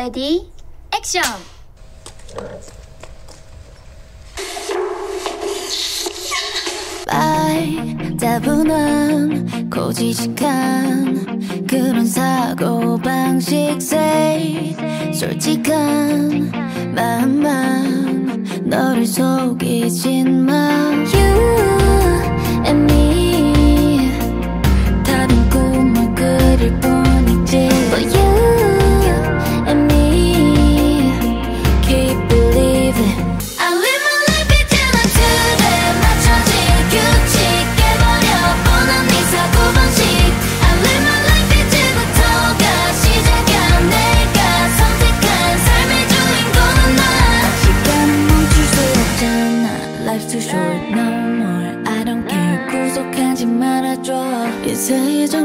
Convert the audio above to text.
레디 액션. 따분한 고지식한 그런 사고방식 say 솔직한 마음만 너를 속이진 마. You and me 다른 꿈을 그릴 뿐이지. But you and me keep believing. I live my life 이제는 틀에 맞춰진 규칙 깨버려 뻔한 네 사고방식. I live my life 이제부터가 시작이야. 내가 선택한 삶의 주인공은 나. 시간은 멈출 수 없잖아. Life's too short, no more. I don't care. 구속하지 말아줘. 이제